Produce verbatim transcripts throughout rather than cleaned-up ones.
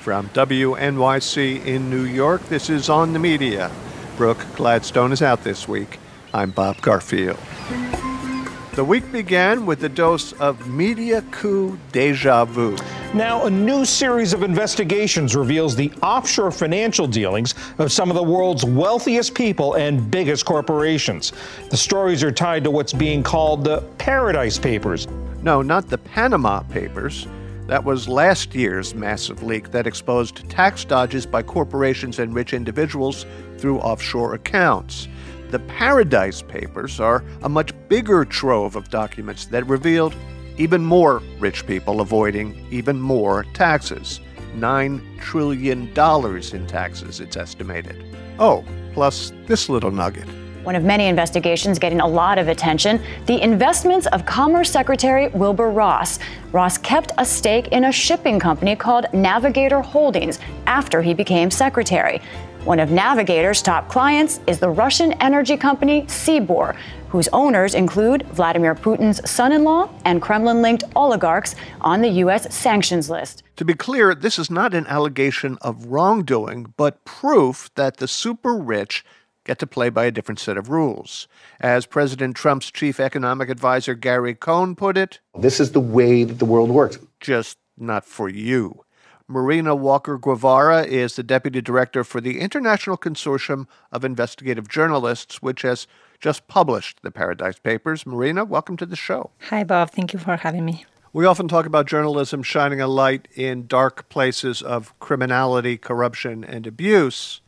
From W N Y C in New York, this is On the Media. Brooke Gladstone is out this week. I'm Bob Garfield. The week began with a dose of media coup deja vu. Now, a new series of investigations reveals the offshore financial dealings of some of the world's wealthiest people and biggest corporations. The stories are tied to what's being called the Paradise Papers. No, not the Panama Papers. That was last year's massive leak that exposed tax dodges by corporations and rich individuals through offshore accounts. The Paradise Papers are a much bigger trove of documents that revealed even more rich people avoiding even more taxes. Nine trillion dollars in taxes, it's estimated. Oh, plus this little nugget. One of many investigations getting a lot of attention, the investments of Commerce Secretary Wilbur Ross. Ross kept a stake in a shipping company called Navigator Holdings after he became secretary. One of Navigator's top clients is the Russian energy company Sibur, whose owners include Vladimir Putin's son-in-law and Kremlin-linked oligarchs on the U S sanctions list. To be clear, this is not an allegation of wrongdoing, but proof that the super rich get to play by a different set of rules. As President Trump's chief economic advisor Gary Cohn put it, this is the way that the world works. Just not for you. Marina Walker-Guevara is the deputy director for the International Consortium of Investigative Journalists, which has just published the Paradise Papers. Marina, welcome to the show. Hi, Bob. Thank you for having me. We often talk about journalism shining a light in dark places of criminality, corruption, and abuse.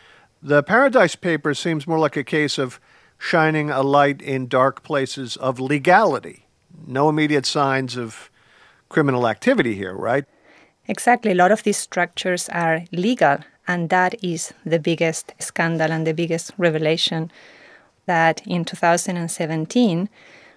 The Paradise Papers seems more like a case of shining a light in dark places of legality. No immediate signs of criminal activity here, right? Exactly. A lot of these structures are legal, and that is the biggest scandal and the biggest revelation that in two thousand seventeen,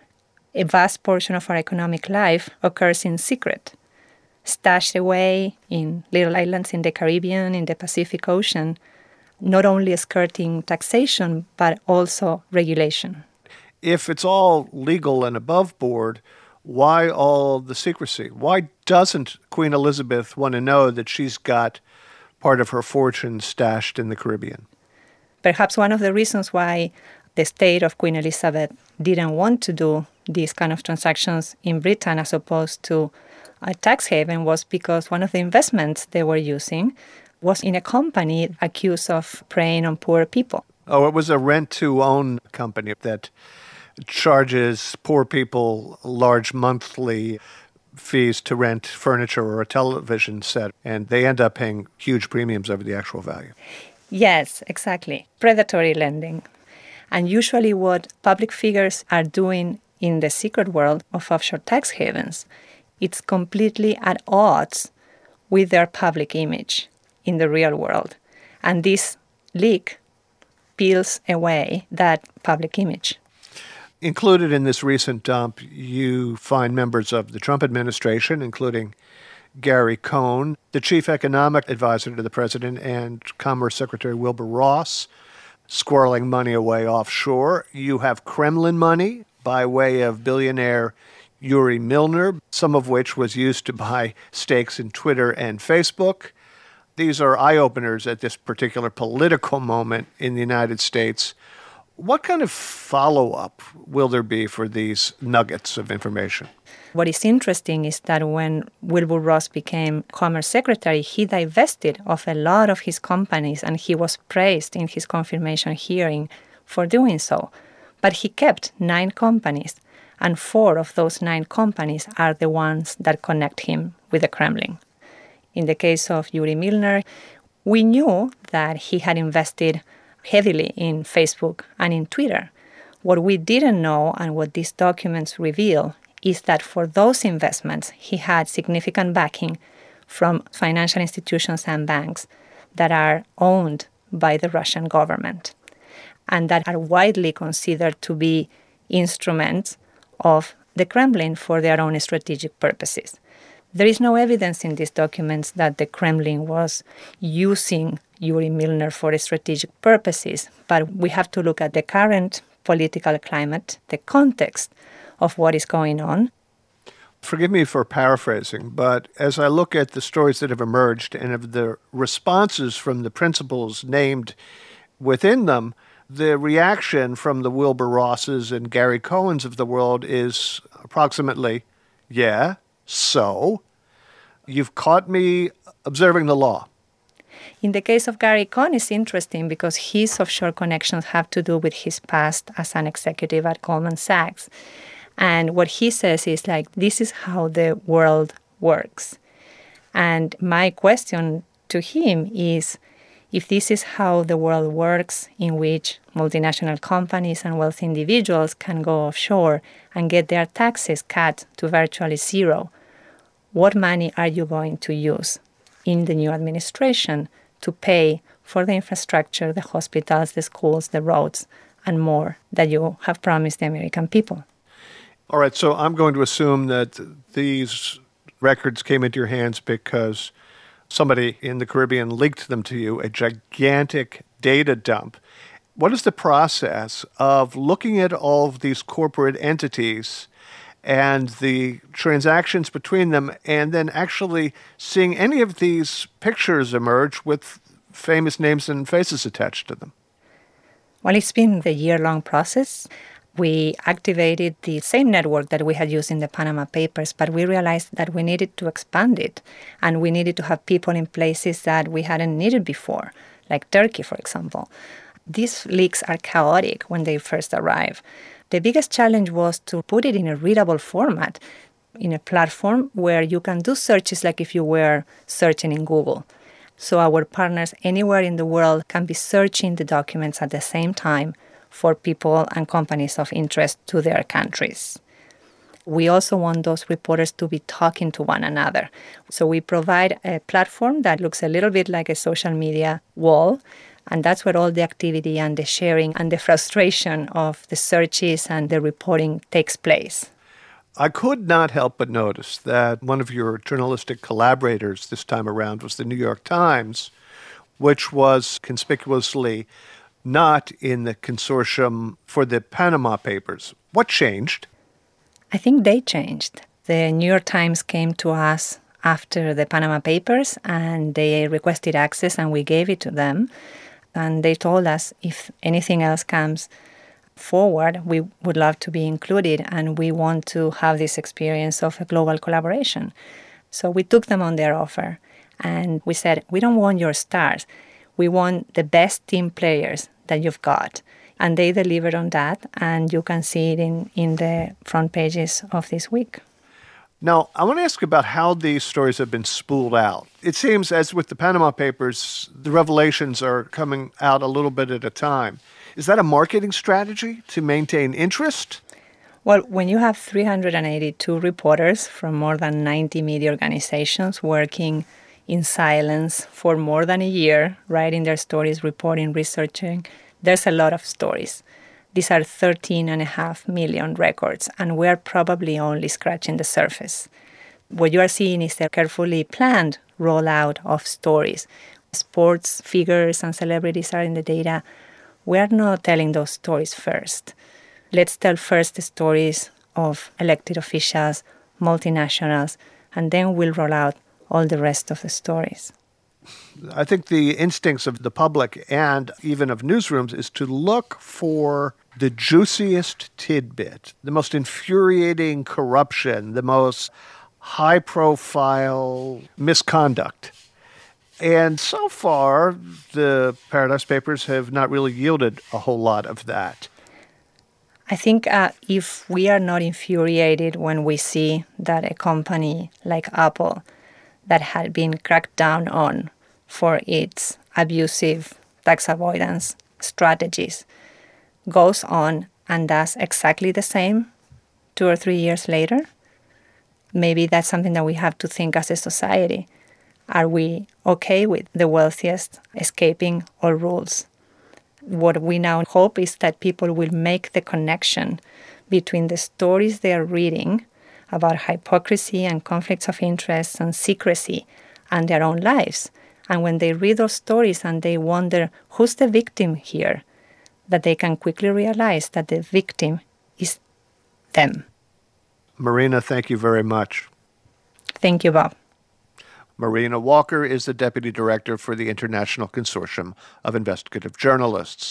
a vast portion of our economic life occurs in secret, stashed away in little islands in the Caribbean, in the Pacific Ocean, not only skirting taxation, but also regulation. If it's all legal and above board, why all the secrecy? Why doesn't Queen Elizabeth want to know that she's got part of her fortune stashed in the Caribbean? Perhaps one of the reasons why the state of Queen Elizabeth didn't want to do these kind of transactions in Britain as opposed to a tax haven was because one of the investments they were using was in a company accused of preying on poor people. Oh, it was a rent-to-own company that charges poor people large monthly fees to rent furniture or a television set, and they end up paying huge premiums over the actual value. Yes, exactly. Predatory lending. And usually what public figures are doing in the secret world of offshore tax havens, it's completely at odds with their public image in the real world. And this leak peels away that public image. Included in this recent dump, you find members of the Trump administration, including Gary Cohn, the chief economic advisor to the president, and Commerce Secretary Wilbur Ross, squirreling money away offshore. You have Kremlin money by way of billionaire Yuri Milner, some of which was used to buy stakes in Twitter and Facebook. These are eye-openers at this particular political moment in the United States. What kind of follow-up will there be for these nuggets of information? What is interesting is that when Wilbur Ross became Commerce Secretary, he divested of a lot of his companies, and he was praised in his confirmation hearing for doing so. But he kept nine companies, and four of those nine companies are the ones that connect him with the Kremlin. In the case of Yuri Milner, we knew that he had invested heavily in Facebook and in Twitter. What we didn't know, and what these documents reveal, is that for those investments, he had significant backing from financial institutions and banks that are owned by the Russian government and that are widely considered to be instruments of the Kremlin for their own strategic purposes. There is no evidence in these documents that the Kremlin was using Yuri Milner for strategic purposes, but we have to look at the current political climate, the context of what is going on. Forgive me for paraphrasing, but as I look at the stories that have emerged and of the responses from the principals named within them, the reaction from the Wilbur Rosses and Gary Cohens of the world is approximately, yeah, so? You've caught me observing the law. In the case of Gary Cohn, it's interesting because his offshore connections have to do with his past as an executive at Goldman Sachs. And what he says is like, this is how the world works. And my question to him is, if this is how the world works, in which multinational companies and wealthy individuals can go offshore and get their taxes cut to virtually zero, what money are you going to use in the new administration to pay for the infrastructure, the hospitals, the schools, the roads, and more that you have promised the American people? All right, so I'm going to assume that these records came into your hands because somebody in the Caribbean leaked them to you, a gigantic data dump. What is the process of looking at all of these corporate entities and the transactions between them and then actually seeing any of these pictures emerge with famous names and faces attached to them? Well, it's been the year-long process. We activated the same network that we had used in the Panama Papers, but we realized that we needed to expand it, and we needed to have people in places that we hadn't needed before, like Turkey, for example. These leaks are chaotic when they first arrive. The biggest challenge was to put it in a readable format, in a platform where you can do searches like if you were searching in Google. So our partners anywhere in the world can be searching the documents at the same time for people and companies of interest to their countries. We also want those reporters to be talking to one another. So we provide a platform that looks a little bit like a social media wall, and that's where all the activity and the sharing and the frustration of the searches and the reporting takes place. I could not help but notice that one of your journalistic collaborators this time around was the New York Times, which was conspicuously not in the consortium for the Panama Papers. What changed? I think they changed. The New York Times came to us after the Panama Papers, and they requested access, and we gave it to them. And they told us if anything else comes forward, we would love to be included, and we want to have this experience of a global collaboration. So we took them on their offer, and we said, we don't want your stars. We want the best team players that you've got. And they delivered on that, and you can see it in, in the front pages of this week. Now, I want to ask about how these stories have been spooled out. It seems, as with the Panama Papers, the revelations are coming out a little bit at a time. Is that a marketing strategy to maintain interest? Well, when you have three hundred eighty-two reporters from more than ninety media organizations working in silence for more than a year, writing their stories, reporting, researching, there's a lot of stories. These are thirteen and a half million records, and we're probably only scratching the surface. What you are seeing is a carefully planned rollout of stories. Sports figures and celebrities are in the data. We're not telling those stories first. Let's tell first the stories of elected officials, multinationals, and then we'll roll out all the rest of the stories. I think the instincts of the public and even of newsrooms is to look for the juiciest tidbit, the most infuriating corruption, the most high-profile misconduct. And so far, the Paradise Papers have not really yielded a whole lot of that. I think uh, if we are not infuriated when we see that a company like Apple that had been cracked down on for its abusive tax avoidance strategies goes on and does exactly the same two or three years later, maybe that's something that we have to think as a society. Are we okay with the wealthiest escaping all rules? What we now hope is that people will make the connection between the stories they are reading about hypocrisy and conflicts of interest and secrecy and their own lives. And when they read those stories and they wonder, who's the victim here? That they can quickly realize that the victim is them. Marina, thank you very much. Thank you, Bob. Marina Walker is the Deputy Director for the International Consortium of Investigative Journalists.